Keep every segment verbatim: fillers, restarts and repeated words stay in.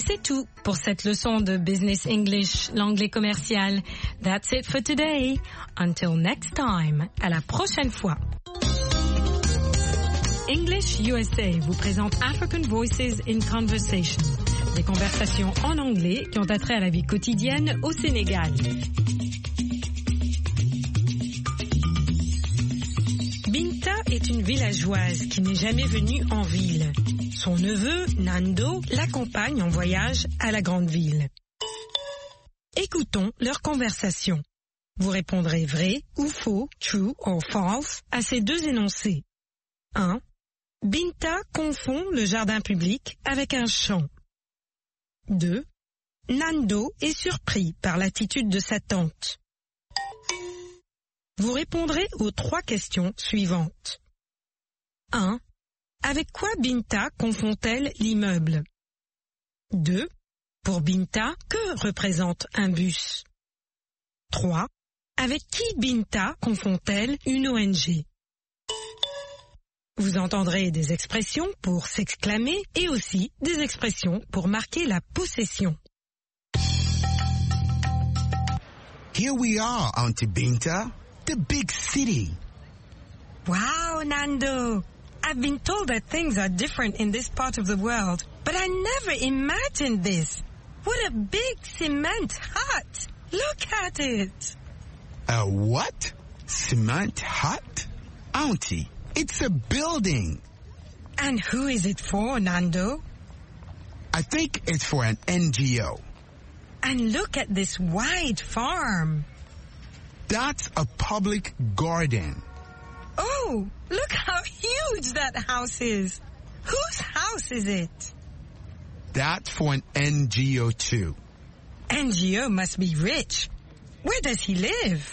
c'est tout pour cette leçon de Business English, l'anglais commercial. That's it for today. Until next time. À la prochaine fois. English U S A vous présente African Voices in Conversation. Des conversations en anglais qui ont attrait à la vie quotidienne au Sénégal. Binta est une villageoise qui n'est jamais venue en ville. Son neveu, Nando, l'accompagne en voyage à la grande ville. Écoutons leur conversation. Vous répondrez vrai ou faux, true or false, à ces deux énoncés. un. Binta confond le jardin public avec un champ. deux. Nando est surpris par l'attitude de sa tante. Vous répondrez aux trois questions suivantes. un. Avec quoi Binta confond-elle l'immeuble? deux. Pour Binta, que représente un bus? trois. Avec qui Binta confond-elle une O N G? Vous entendrez des expressions pour s'exclamer et aussi des expressions pour marquer la possession. Here we are, Auntie Binta, the big city. Wow, Nando! I've been told that things are different in this part of the world, but I never imagined this. What a big cement hut! Look at it! A what? Cement hut? Auntie, it's a building. And who is it for, Nando? I think it's for an N G O. And look at this wide farm. That's a public garden. Oh, look how huge that house is. Whose house is it? That's for an N G O too. N G O must be rich. Where does he live?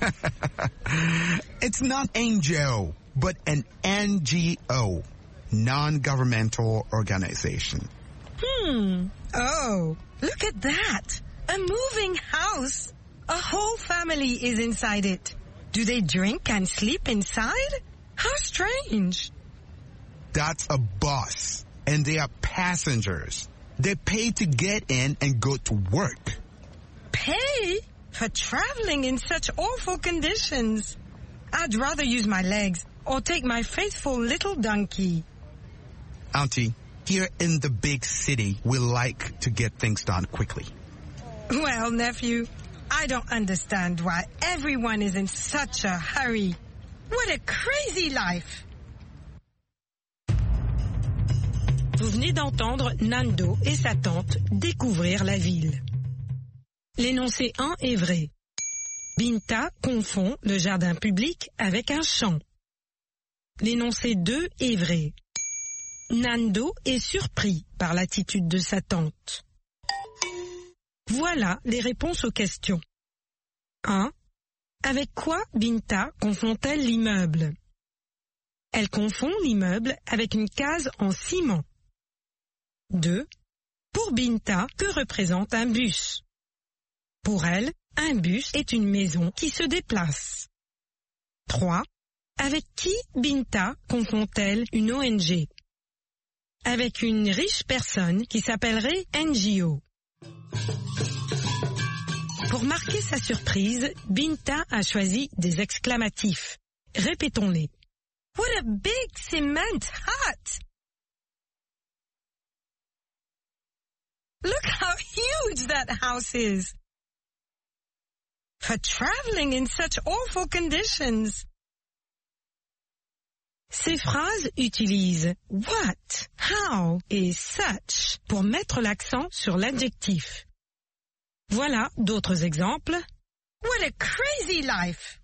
It's not N G O, but an N G O, non-governmental organization. Hmm. Oh, look at that. A moving house. A whole family is inside it. Do they drink and sleep inside? How strange. That's a bus, and they are passengers. They pay to get in and go to work. Pay? For traveling in such awful conditions. I'd rather use my legs or take my faithful little donkey. Auntie, here in the big city, we like to get things done quickly. Well, nephew, I don't understand why everyone is in such a hurry. What a crazy life! Vous venez d'entendre Nando et sa tante découvrir la ville. L'énoncé un est vrai. Binta confond le jardin public avec un champ. L'énoncé deux est vrai. Nando est surpris par l'attitude de sa tante. Voilà les réponses aux questions. un. Avec quoi Binta confond-elle l'immeuble? Elle confond l'immeuble avec une case en ciment. deux. Pour Binta, que représente un bus? Pour elle, un bus est une maison qui se déplace. trois. Avec qui Binta confond-elle une O N G? Avec une riche personne qui s'appellerait N G O. Pour marquer sa surprise, Binta a choisi des exclamatifs. Répétons-les. What a big cement hut! Look how huge that house is! For traveling in such awful conditions. Ces phrases utilisent what, how et such pour mettre l'accent sur l'adjectif. Voilà d'autres exemples. What a crazy life!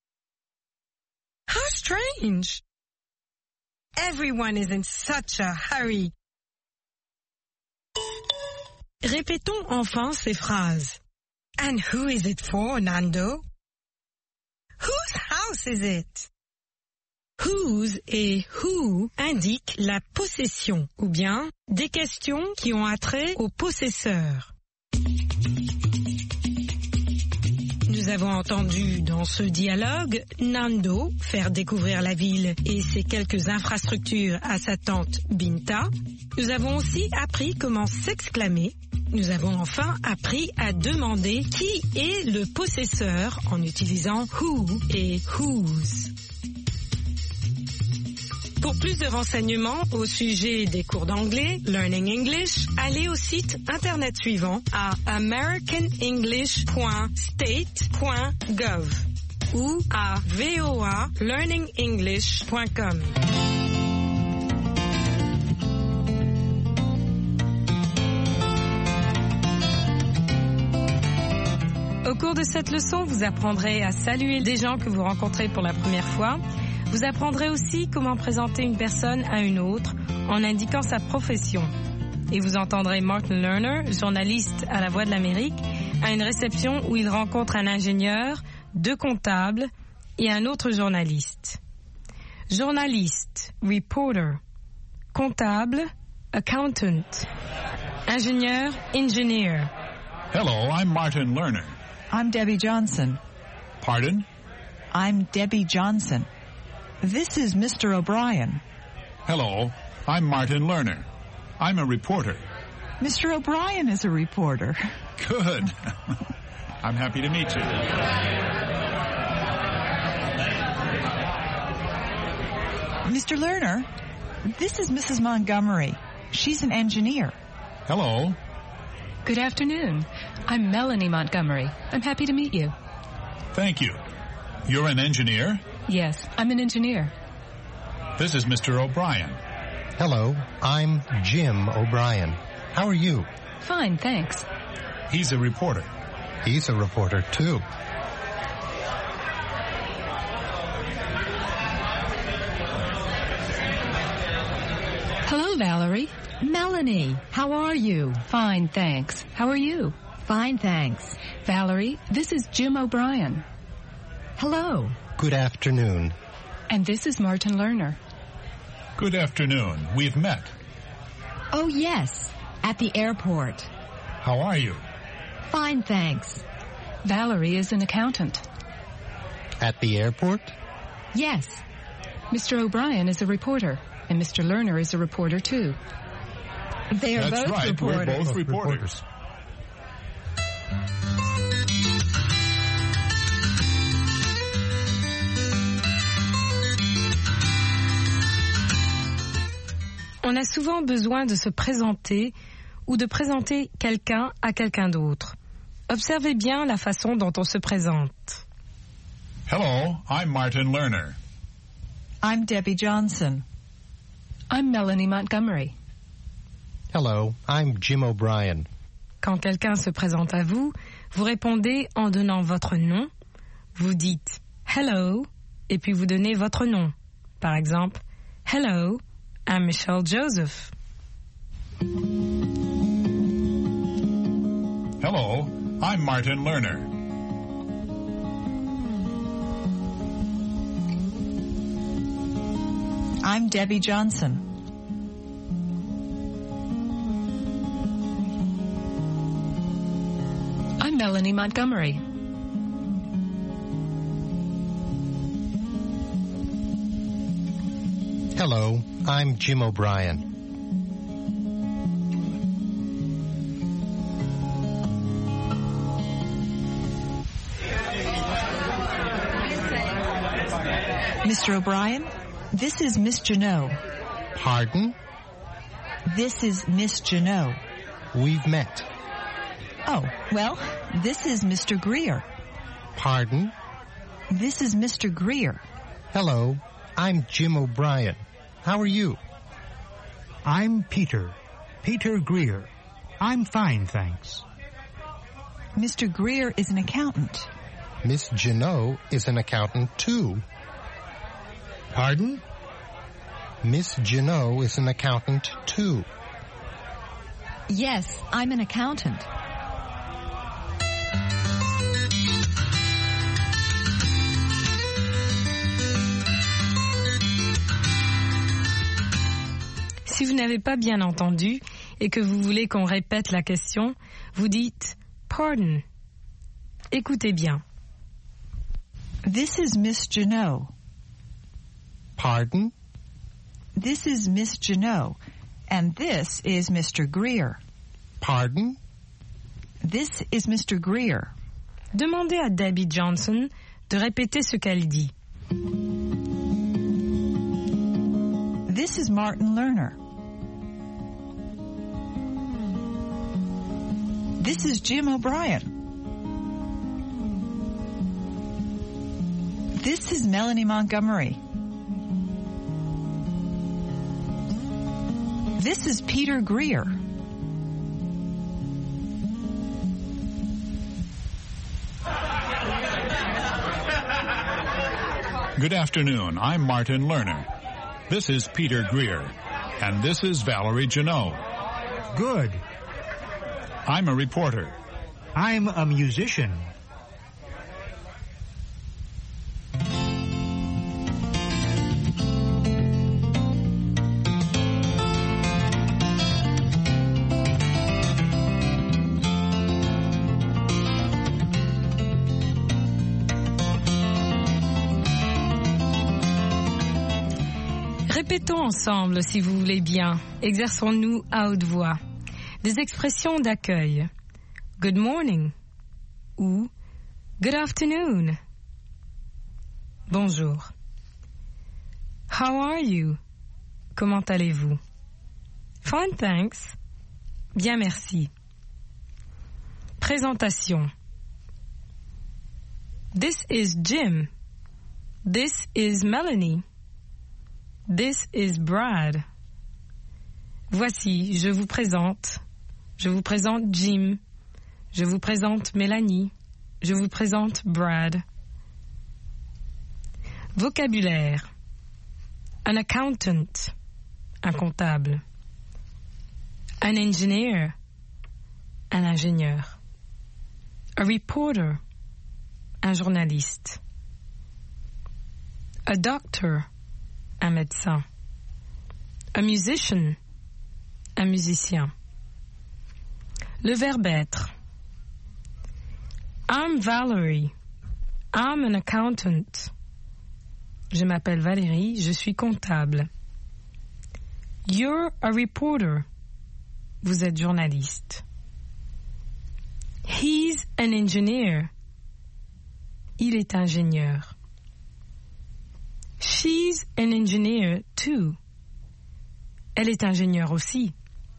How strange! Everyone is in such a hurry. Répétons enfin ces phrases. And who is it for, Nando? Whose house is it? Whose et who indiquent la possession ou bien des questions qui ont attrait au possesseur. Nous Nous avons entendu dans ce dialogue Nando faire découvrir la ville et ses quelques infrastructures à sa tante Binta. Nous avons aussi appris comment s'exclamer. Nous avons enfin appris à demander qui est le possesseur en utilisant who et whose. Pour plus de renseignements au sujet des cours d'anglais, Learning English, allez au site internet suivant à american english point state point gov ou à voa learning english point com. Au cours de cette leçon, vous apprendrez à saluer des gens que vous rencontrez pour la première fois. Vous apprendrez aussi comment présenter une personne à une autre en indiquant sa profession. Et vous entendrez Martin Lerner, journaliste à La Voix de l'Amérique, à une réception où il rencontre un ingénieur, deux comptables et un autre journaliste. Journaliste, reporter. Comptable, accountant. Ingénieur, engineer. Hello, I'm Martin Lerner. I'm Debbie Johnson. Pardon? I'm Debbie Johnson. This is Mister O'Brien. Hello, I'm Martin Lerner. I'm a reporter. Mister O'Brien is a reporter. Good. I'm happy to meet you. Mister Lerner, this is Missus Montgomery. She's an engineer. Hello. Good afternoon. I'm Melanie Montgomery. I'm happy to meet you. Thank you. You're an engineer? Yes, I'm an engineer. This is Mister O'Brien. Hello, I'm Jim O'Brien. How are you? Fine, thanks. He's a reporter. He's a reporter, too. Hello, Valerie. Melanie, how are you? Fine, thanks. How are you? Fine, thanks. Valerie, this is Jim O'Brien. Hello. Good afternoon. And this is Martin Lerner. Good afternoon. We've met. Oh, yes, at the airport. How are you? Fine, thanks. Valerie is an accountant. At the airport? Yes. Mister O'Brien is a reporter, and Mister Lerner is a reporter, too. They are That's both right. reporters. We're both reporters. On a souvent besoin de se présenter ou de présenter quelqu'un à quelqu'un d'autre. Observez bien la façon dont on se présente. Hello, I'm Martin Lerner. I'm Debbie Johnson. I'm Melanie Montgomery. Hello, I'm Jim O'Brien. Quand quelqu'un se présente à vous, vous répondez en donnant votre nom. Vous dites « Hello » et puis vous donnez votre nom. Par exemple, « Hello, I'm Michelle Joseph. » Hello, I'm Martin Lerner. I'm Debbie Johnson. I'm Melanie Montgomery. Hello, I'm Jim O'Brien. Mister O'Brien, this is Miss Janot. Pardon? This is Miss Janot. We've met. Oh, well, this is Mister Greer. Pardon? This is Mister Greer. Hello, I'm Jim O'Brien. How are you? I'm Peter. Peter Greer. I'm fine, thanks. Mister Greer is an accountant. Miss Janot is an accountant, too. Pardon? Miss Janot is an accountant, too. Yes, I'm an accountant. Si vous n'avez pas bien entendu et que vous voulez qu'on répète la question, vous dites « Pardon ». Écoutez bien. This is Miss Janot. Pardon? This is Miss Janot, and this is Mister Greer. Pardon? This is Mister Greer. Demandez à Debbie Johnson de répéter ce qu'elle dit. This is Martin Lerner. This is Jim O'Brien. This is Melanie Montgomery. This is Peter Greer. Good afternoon. I'm Martin Lerner. This is Peter Greer. And this is Valerie Janot. Good. I'm a reporter. I'm a musician. Répétons ensemble, si vous voulez bien. Exerçons-nous à haute voix. Des expressions d'accueil. Good morning ou good afternoon. Bonjour. How are you? Comment allez-vous? Fine, thanks. Bien, merci. Présentation. This is Jim. This is Melanie. This is Brad. Voici, je vous présente. Je vous présente Jim. Je vous présente Mélanie. Je vous présente Brad. Vocabulaire. An accountant. Un comptable. An engineer. Un ingénieur. A reporter. Un journaliste. A doctor. Un médecin. A musician. Un musicien. Le verbe être. I'm Valerie. I'm an accountant. Je m'appelle Valérie, je suis comptable. You're a reporter. Vous êtes journaliste. He's an engineer. Il est ingénieur. She's an engineer too. Elle est ingénieure aussi.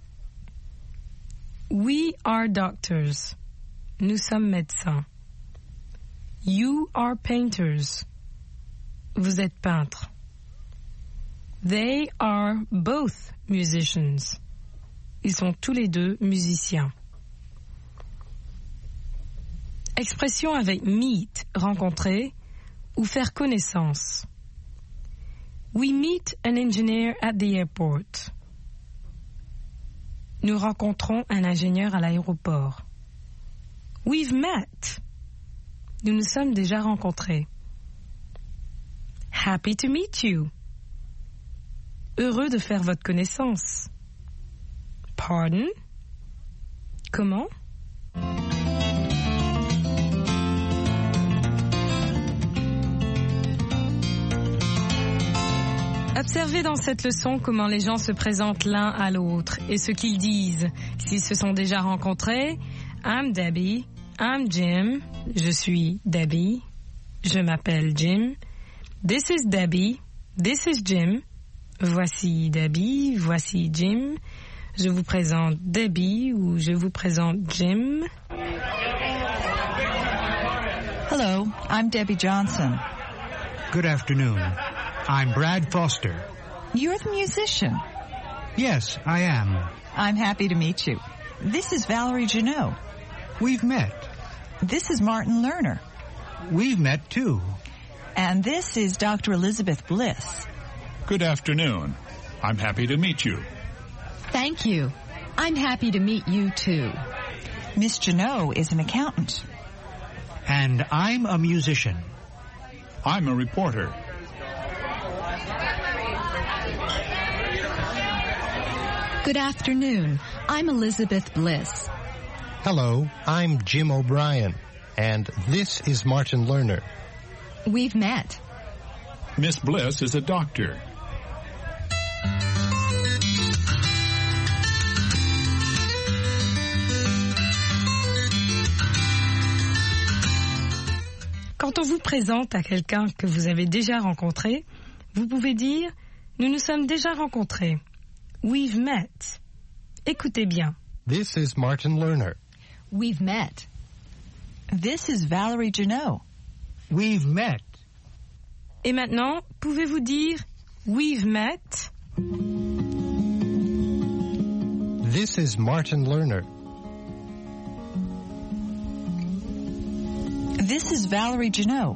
We are doctors. Nous sommes médecins. You are painters. Vous êtes peintres. They are both musicians. Ils sont tous les deux musiciens. Expression avec meet, rencontrer, ou faire connaissance. We meet an engineer at the airport. Nous rencontrons un ingénieur à l'aéroport. We've met. Nous nous sommes déjà rencontrés. Happy to meet you. Heureux de faire votre connaissance. Pardon? Comment? Observez dans cette leçon comment les gens se présentent l'un à l'autre et ce qu'ils disent. S'ils se sont déjà rencontrés, I'm Debbie, I'm Jim, je suis Debbie, je m'appelle Jim. This is Debbie, this is Jim. Voici Debbie, voici Jim. Je vous présente Debbie ou je vous présente Jim. Hello, I'm Debbie Johnson. Good afternoon. I'm Brad Foster. You're the musician. Yes, I am. I'm happy to meet you. This is Valerie Janot. We've met. This is Martin Lerner. We've met too. And this is Doctor Elizabeth Bliss. Good afternoon. I'm happy to meet you. Thank you. I'm happy to meet you too. Miss Janot is an accountant. And I'm a musician. I'm a reporter. Good afternoon. I'm Elizabeth Bliss. Hello, I'm Jim O'Brien, and this is Martin Lerner. We've met. Miss Bliss is a doctor. Quand on vous présente à quelqu'un que vous avez déjà rencontré, vous pouvez dire « Nous nous sommes déjà rencontrés ». We've met. Écoutez bien. This is Martin Lerner. We've met. This is Valerie Janot. We've met. Et maintenant, pouvez-vous dire « We've met ». This is Martin Lerner. This is Valerie Janot.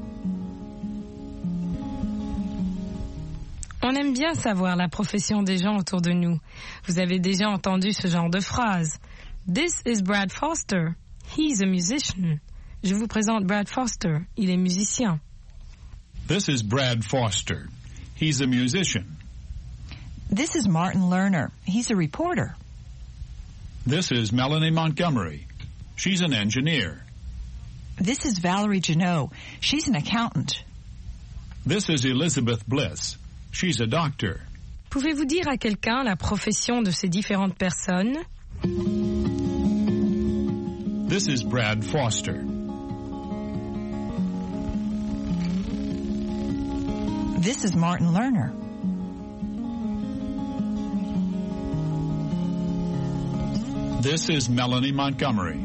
On aime bien savoir la profession des gens autour de nous. Vous avez déjà entendu ce genre de phrase. This is Brad Foster. He's a musician. Je vous présente Brad Foster. Il est musicien. This is Brad Foster. He's a musician. This is Martin Lerner. He's a reporter. This is Melanie Montgomery. She's an engineer. This is Valerie Janot. She's an accountant. This is Elizabeth Bliss. She's a doctor. Pouvez-vous dire à quelqu'un la profession de ces différentes personnes? This is Brad Foster. This is Martin Lerner. This is Melanie Montgomery.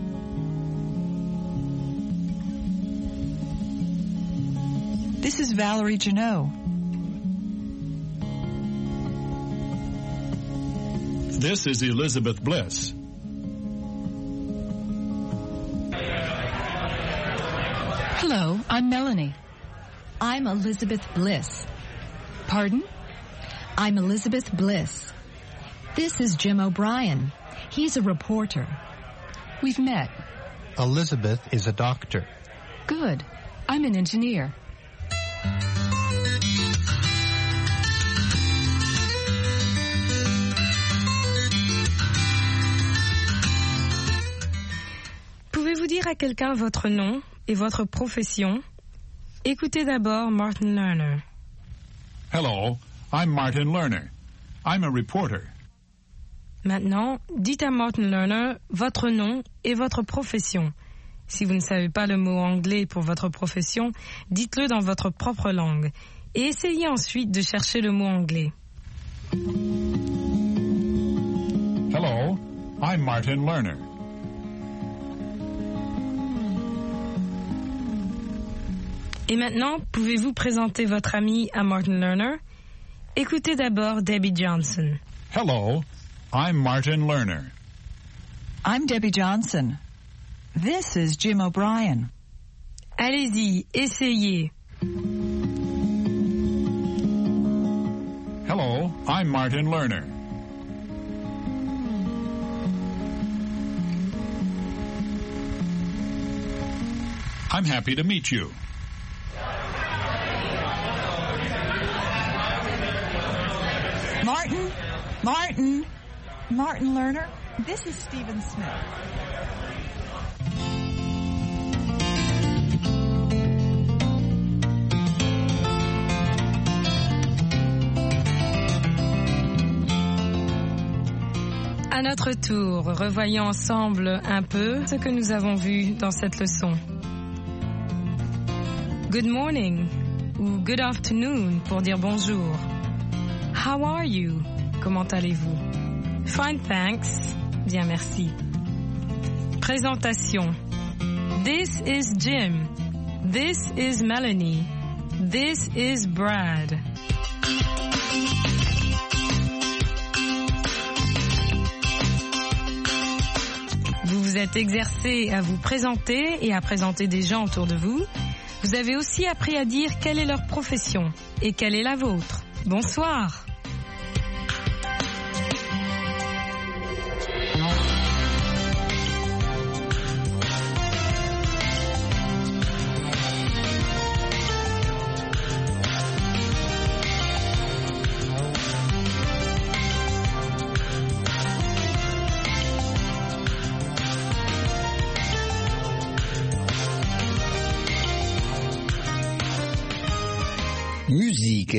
This is Valerie Janot. This is Elizabeth Bliss. Hello, I'm Melanie. I'm Elizabeth Bliss. Pardon? I'm Elizabeth Bliss. This is Jim O'Brien. He's a reporter. We've met. Elizabeth is a doctor. Good. I'm an engineer. Pouvez-vous dire à quelqu'un votre nom et votre profession? Écoutez d'abord Martin Lerner. Hello, I'm Martin Lerner. I'm a reporter. Maintenant, dites à Martin Lerner votre nom et votre profession. Si vous ne savez pas le mot anglais pour votre profession, dites-le dans votre propre langue et essayez ensuite de chercher le mot anglais. Hello, I'm Martin Lerner. Et maintenant, pouvez-vous présenter votre ami à Martin Lerner? Écoutez d'abord Debbie Johnson. Hello, I'm Martin Lerner. I'm Debbie Johnson. This is Jim O'Brien. Allez-y, essayez. Hello, I'm Martin Lerner. I'm happy to meet you. Martin, Martin, Martin Lerner. This is Stephen Smith. À notre tour, revoyons ensemble un peu ce que nous avons vu dans cette leçon. Good morning ou good afternoon pour dire bonjour. How are you? Comment allez-vous? Fine, thanks. Bien, merci. Présentation. This is Jim. This is Melanie. This is Brad. Vous vous êtes exercé à vous présenter et à présenter des gens autour de vous. Vous avez aussi appris à dire quelle est leur profession et quelle est la vôtre. Bonsoir.